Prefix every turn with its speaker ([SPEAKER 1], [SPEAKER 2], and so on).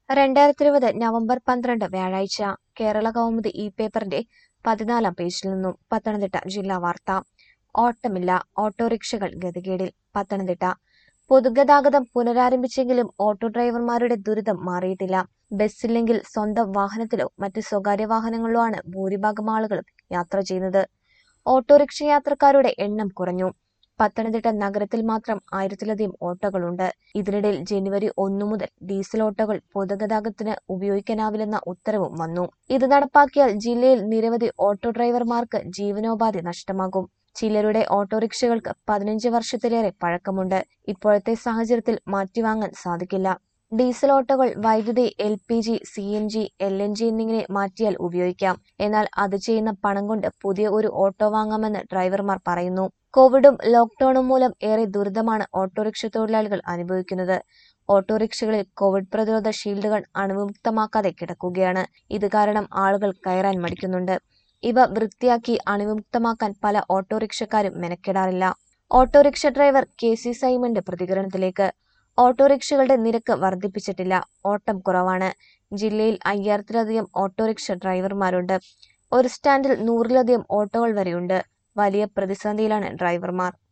[SPEAKER 1] 2020 November 12 വ്യാഴാഴ്ച കേരള കൗമുദി പേപ്പറിന്റെ 14-ാം പേജിൽ നിന്നും പത്തനംതിട്ട ജില്ലാ വാർത്ത. ഓട്ടമില്ല, ഓട്ടോറിക്ഷകൾ ഗതികേടിൽ. പത്തനംതിട്ട പൊതുഗതാഗതം പുനരാരംഭിച്ചെങ്കിലും ഓട്ടോ ഡ്രൈവർമാരുടെ ദുരിതം മാറിയിട്ടില്ല. ബസ്സില്ലെങ്കിൽ സ്വന്തം വാഹനത്തിലോ മറ്റ് സ്വകാര്യ വാഹനങ്ങളിലോ ആണ് ഭൂരിഭാഗം ആളുകളും യാത്ര ചെയ്യുന്നത്. ഓട്ടോറിക്ഷ യാത്രക്കാരുടെ എണ്ണം കുറഞ്ഞു. പത്തനംതിട്ട നഗരത്തിൽ മാത്രം 1000-ലധികം ഓട്ടോകളുണ്ട്. ഇതിനിടയിൽ ജനുവരി 1 മുതൽ ഡീസൽ ഓട്ടോകൾ പൊതുഗതാഗതത്തിന് ഉപയോഗിക്കാനാവില്ലെന്ന ഉത്തരവും വന്നു. ഇത് നടപ്പാക്കിയാൽ ജില്ലയിൽ നിരവധി ഓട്ടോ ഡ്രൈവർമാർക്ക് ജീവനോപാധി നഷ്ടമാകും. ചിലരുടെ ഓട്ടോറിക്ഷകൾക്ക് 15 വർഷത്തിലേറെ പഴക്കമുണ്ട്. ഇപ്പോഴത്തെ സാഹചര്യത്തിൽ മാറ്റിവാങ്ങാൻ സാധിക്കില്ല. ഡീസൽ ഓട്ടോകൾ വൈദ്യുതി, LPG, CNG, LNG എന്നിങ്ങനെ മാറ്റിയാൽ ഉപയോഗിക്കാം. എന്നാൽ അത് ചെയ്യുന്ന പണം കൊണ്ട് പുതിയ ഒരു ഓട്ടോ വാങ്ങാമെന്ന് ഡ്രൈവർമാർ പറയുന്നു. കോവിഡും ലോക്ക്ഡൌണും മൂലം ഏറെ ദുരിതമാണ് ഓട്ടോറിക്ഷ തൊഴിലാളികൾ അനുഭവിക്കുന്നത്. ഓട്ടോറിക്ഷകളിൽ കോവിഡ് പ്രതിരോധ ഷീൽഡുകൾ അണുവിമുക്തമാക്കാതെ കിടക്കുകയാണ്. ഇത് കാരണം ആളുകൾ കയറാൻ മടിക്കുന്നുണ്ട്. ഇവ വൃത്തിയാക്കി അണുവിമുക്തമാക്കാൻ പല ഓട്ടോറിക്ഷക്കാരും മെനക്കെടാറില്ല. ഓട്ടോറിക്ഷ ഡ്രൈവർ KC സൈമന്റെ പ്രതികരണത്തിലേക്ക്. ഓട്ടോറിക്ഷകളുടെ നിരക്ക് വർദ്ധിപ്പിച്ചിട്ടില്ല. ഓട്ടം കുറവാണ്. ജില്ലയിൽ 5000-ലധികം ഓട്ടോറിക്ഷ ഡ്രൈവർമാരുണ്ട്. ഒരു സ്റ്റാൻഡിൽ 100-ലധികം ഓട്ടോകൾ വരെയുണ്ട്. വലിയ പ്രതിസന്ധിയിലാണ് ഡ്രൈവർമാർ.